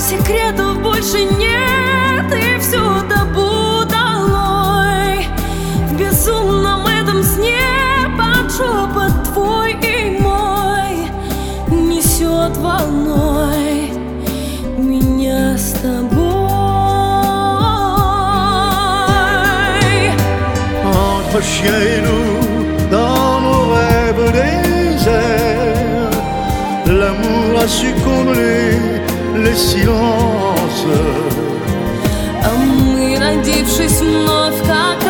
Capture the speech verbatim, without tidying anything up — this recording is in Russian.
секретов больше нет, и все табу долой. В безумном этом сне под шепот твой и мой несет волной меня с тобой. Entre chien et loup, dans nos rêves déserts, l'amour a su combler les silences. А мы, родившись вновь, как